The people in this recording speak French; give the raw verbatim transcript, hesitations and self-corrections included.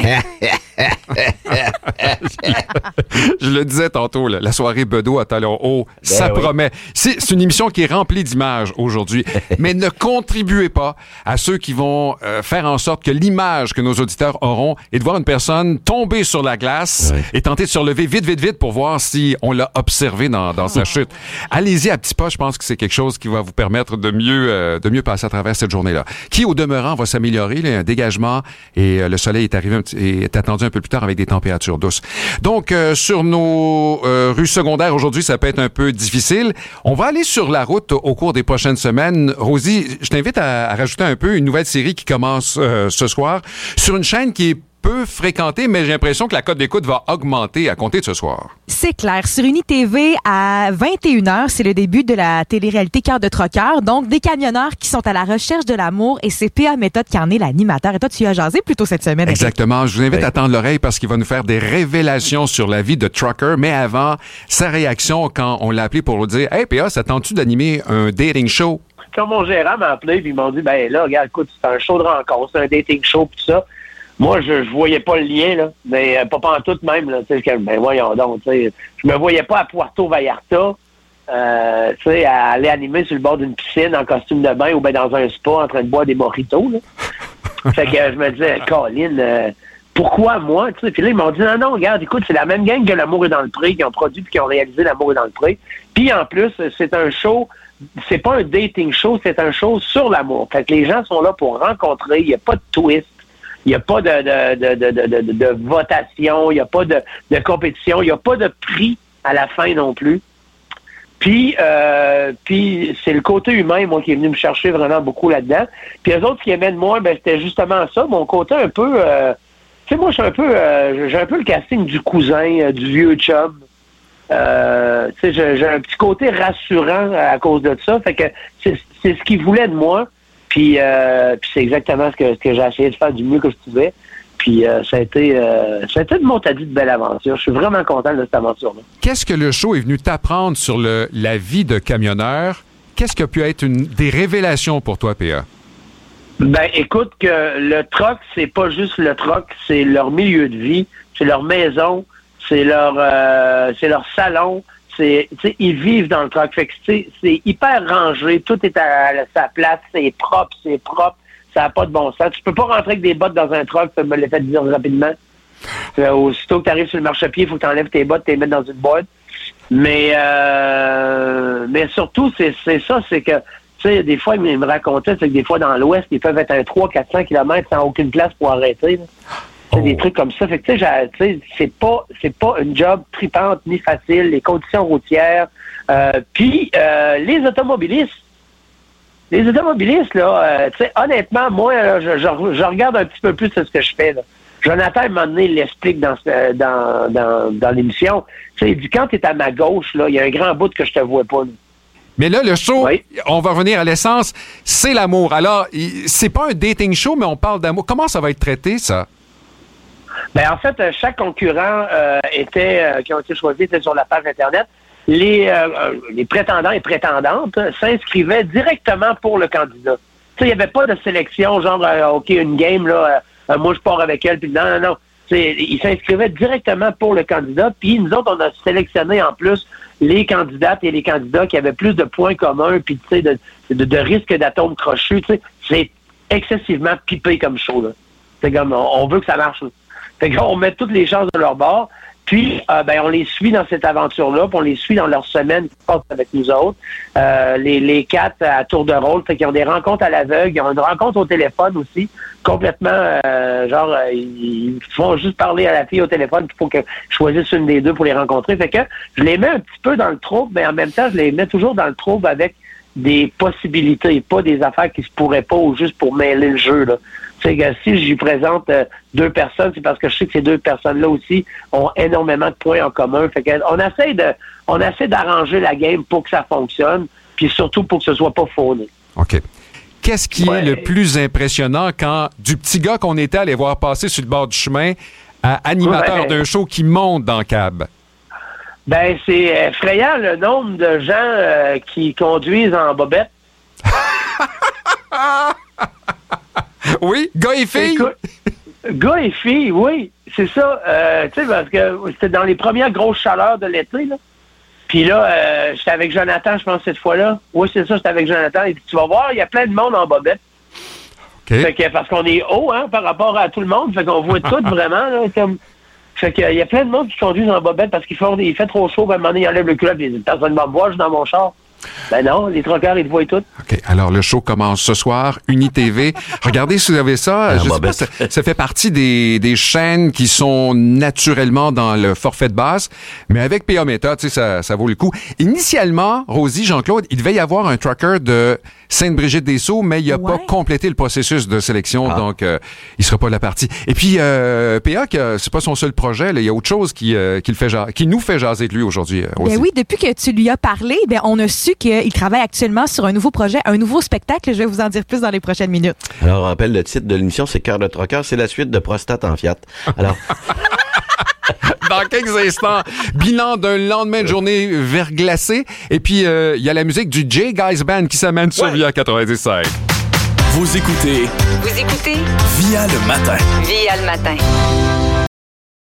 Je le disais tantôt, là, la soirée Bedeau à Talon Haut, ben ça oui. promet. C'est, c'est une émission qui est remplie d'images aujourd'hui, mais ne contribuez pas à ceux qui vont euh, faire en sorte que l'image que nos auditeurs auront est de voir une personne tomber sur la glace oui. et tenter de se relever vite, vite, vite pour voir si on l'a observé dans, dans sa chute. Allez-y à petits pas, je pense que c'est quelque chose qui va vous permettre de mieux, euh, de mieux passer à travers cette journée-là. Qui, au demeurant, va s'améliorer. Il y a un dégagement et euh, le soleil est arrivé un petit, est attendu un peu plus tard avec des températures douces. Donc, euh, sur nos euh, rues secondaires aujourd'hui, ça peut être un peu difficile. On va aller sur la route au cours des prochaines semaines. Rosie, je t'invite à, à rajouter un peu une nouvelle série qui commence euh, ce soir sur une chaîne qui est peu fréquentée, mais j'ai l'impression que la cote d'écoute va augmenter à compter de ce soir. C'est clair. Sur UniTV, à vingt et une heures, c'est le début de la télé-réalité Cœur de troqueur. Donc, des camionneurs qui sont à la recherche de l'amour et c'est P A Méthode qui en est l'animateur. Et toi, tu y as jasé plutôt cette semaine. Exactement. Je vous invite oui. à tendre l'oreille parce qu'il va nous faire des révélations sur la vie de trucker. Mais avant, sa réaction quand on l'a appelé pour lui dire « Hey, P A, ça tente-tu d'animer un dating show? » Quand mon gérant m'a appelé, puis ils m'ont dit « Ben là, regarde, écoute, c'est un show de rencontre, c'est un dating show, puis tout ça. » Moi, je, je voyais pas le lien, là, mais euh, pas pantoute même, là, tu sais, ben voyons donc, tu sais, je me voyais pas à Puerto Vallarta, euh, tu sais, à aller animer sur le bord d'une piscine en costume de bain ou ben dans un spa en train de boire des mojitos, là. Fait que euh, je me disais, Colin, euh, pourquoi moi, tu sais, puis là, ils m'ont dit, non, non, regarde, écoute, c'est la même gang que L'Amour est dans le pré, qui ont produit puis qui ont réalisé L'Amour est dans le pré, puis en plus, c'est un show, c'est pas un dating show, c'est un show sur l'amour, fait que les gens sont là pour rencontrer, il y a pas de twist. Il n'y a pas de, de, de, de, de, de, de votation, il n'y a pas de, de compétition, il n'y a pas de prix à la fin non plus. Puis, euh, puis c'est le côté humain, moi, qui est venu me chercher vraiment beaucoup là-dedans. Puis les autres qui aimaient de moi, ben c'était justement ça, mon côté un peu... Euh, tu sais, moi, je suis un peu... Euh, j'ai un peu le casting du cousin, euh, du vieux chum. Euh, tu sais, j'ai, j'ai un petit côté rassurant à cause de ça. Fait que c'est, c'est ce qu'ils voulaient de moi. Puis, euh, puis c'est exactement ce que, ce que j'ai essayé de faire du mieux que je pouvais. Puis euh, ça a été, euh, ça a été de mon t'as dit de belle aventure. Je suis vraiment content de cette aventure-là. Qu'est-ce que le show est venu t'apprendre sur le, la vie de camionneur? Qu'est-ce qui a pu être une, des révélations pour toi, P A? Ben, écoute, que le truck, c'est pas juste le truck, c'est leur milieu de vie, c'est leur maison, c'est leur, euh, c'est leur salon. C'est, ils vivent dans le truck. Fait que c'est hyper rangé. Tout est à, à sa place. C'est propre, c'est propre. Ça n'a pas de bon sens. Tu peux pas rentrer avec des bottes dans un truck. Ça me l'a fait dire rapidement. Euh, aussitôt que tu arrives sur le marchepied, il faut que tu enlèves tes bottes, tu les mettes dans une boîte. Mais, euh, mais surtout, c'est ça. C'est que, tu sais, des fois, ils me racontaient que des fois, dans l'Ouest, ils peuvent être à trois cents à quatre cents kilomètres sans aucune place pour arrêter. Là. Oh. Des trucs comme ça. Fait que tu sais, c'est pas c'est pas une job tripante ni facile. Les conditions routières. Euh, Puis euh, les automobilistes. Les automobilistes, là, euh, tu sais, honnêtement, moi, là, je, je, je regarde un petit peu plus ce que je fais. Là. Jonathan, à un moment donné, l'explique dans, dans, dans, dans l'émission. Tu sais, il dit, quand tu es à ma gauche, là, il y a un grand bout que je te vois pas. Là. Mais là, le show, oui. on va revenir à l'essence, c'est l'amour. Alors, c'est pas un dating show, mais on parle d'amour. Comment ça va être traité, ça? Ben, en fait, chaque concurrent euh, était, euh, qui ont été choisis était sur la page Internet. Les, euh, les prétendants et prétendantes s'inscrivaient directement pour le candidat. Tu sais, il n'y avait pas de sélection, genre, euh, OK, une game, là, euh, moi, je pars avec elle, puis non, non, non. T'sais, ils s'inscrivaient directement pour le candidat, puis nous autres, on a sélectionné en plus les candidates et les candidats qui avaient plus de points communs, puis tu sais, de, de, de risque d'atomes crochus. Tu sais, c'est excessivement pipé comme show, là. C'est comme, on, on veut que ça marche, là. Fait qu'on met toutes les chances de leur bord. Puis, euh, ben, on les suit dans cette aventure-là, puis on les suit dans leur semaine qui passe avec nous autres. Euh, les, les quatre à tour de rôle, fait qu'ils ont des rencontres à l'aveugle, ils ont une rencontre au téléphone aussi, complètement, euh, genre, euh, ils font juste parler à la fille au téléphone, puis il faut que je choisisse une des deux pour les rencontrer. Fait que je les mets un petit peu dans le trouble, mais en même temps, je les mets toujours dans le trouble avec des possibilités, pas des affaires qui se pourraient pas ou juste pour mêler le jeu, là. Tu sais que si j'y présente euh, deux personnes, c'est parce que je sais que ces deux personnes-là aussi ont énormément de points en commun. Fait que on essaie de, on essaie d'arranger la game pour que ça fonctionne, puis surtout pour que ce soit pas fauné. OK. Qu'est-ce qui ouais. est le plus impressionnant quand du petit gars qu'on était allé voir passer sur le bord du chemin à animateur ouais. d'un show qui monte dans le cab? Ben, c'est effrayant le nombre de gens euh, qui conduisent en bobette. Oui, gars et filles? Écoute, Gars et filles, oui, c'est ça. Euh, tu sais, parce que c'était dans les premières grosses chaleurs de l'été, là. Puis là, euh, j'étais avec Jonathan, je pense, cette fois-là. Oui, c'est ça, j'étais avec Jonathan. Il dit, tu vas voir, il y a plein de monde en bobette. Okay. Fait que, parce qu'on est haut, hein, par rapport à tout le monde. Fait qu'on voit tout vraiment, là, comme... Fait qu'il y a plein de monde qui conduisent en bobette parce qu'il fait, il fait trop chaud. À un moment donné, ils enlèvent le culotte et ils disent, personne ne va me voir, je suis dans mon char. Ben non, les troqueurs, ils te voient tout. OK. Alors, le show commence ce soir, UniTV. Regardez si vous avez ça. Je sais pas, ça, ça fait partie des, des chaînes qui sont naturellement dans le forfait de base. Mais avec P A Meta, tu sais, ça, ça vaut le coup. Initialement, Rosie, Jean-Claude, il devait y avoir un trucker de Sainte-Brigitte-des-Sceaux, mais il n'a ouais. pas complété le processus de sélection, ah. donc euh, il sera pas de la partie. Et puis, euh, P A, c'est pas son seul projet. Là. Il y a autre chose qui, euh, qui, le fait, qui nous fait jaser de lui aujourd'hui. Euh, ben oui, depuis que tu lui as parlé, ben on a su qu'il travaille actuellement sur un nouveau projet, un nouveau spectacle. Je vais vous en dire plus dans les prochaines minutes. Alors, on rappelle le titre de l'émission, c'est Cœur de trucker. C'est la suite de Prostate en Fiat. Alors... Dans quelques instants, bilan d'un lendemain de journée verglacé. Et puis, il euh, y a la musique du J Guys Band qui s'amène sur ouais. Via quatre-vingt-dix-sept. Vous écoutez... Vous écoutez... Via le matin. Via le matin.